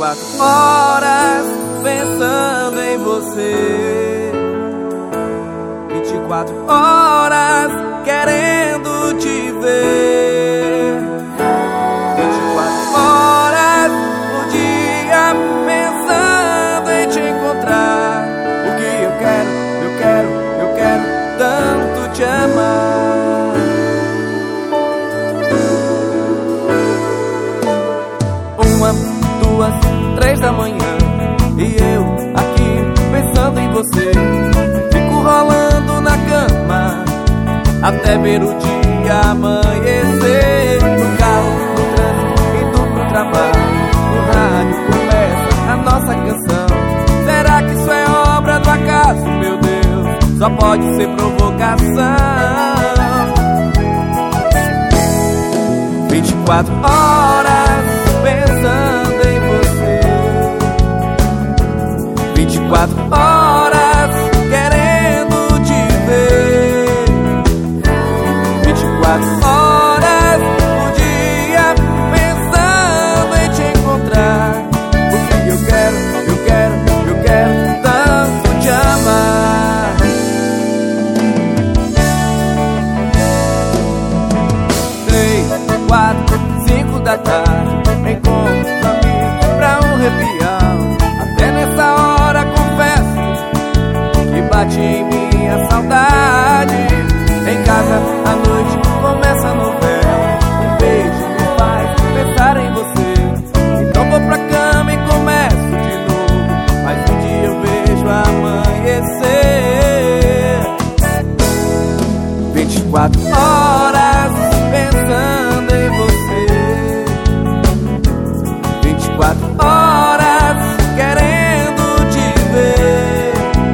24 horas pensando em você, 24 horas querendo te ver, 24 horas por dia pensando em te encontrar. O que eu quero tanto te amar. 1, 2, 3 da manhã e eu aqui pensando em você. Fico rolando na cama até ver o dia amanhecer. No carro, no trânsito, indo pro trabalho, no rádio começa a nossa canção. Será que isso é obra do acaso, meu Deus? Só pode ser provocação. 24 horas pensando em você, 24 horas querendo te ver, 24 horas por dia pensando em te encontrar. Porque eu quero tanto te amar. 3, 4, 5 da tarde encontro amigos pra um arrepião. Até nessa hora confesso que bate em mim a saudade. Em casa a noite começa a novela, um beijo me faz pensar em você. Então vou pra cama e começo de novo, mas um dia eu vejo amanhecer. 24 horas pensando em você, 24 horas querendo te ver,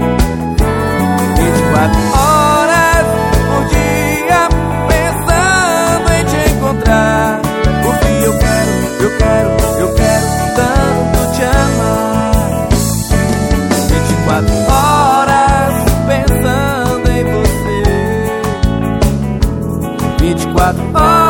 24 horas por dia pensando em te encontrar. Porque eu quero tanto te amar. 24 horas pensando em você, 24 horas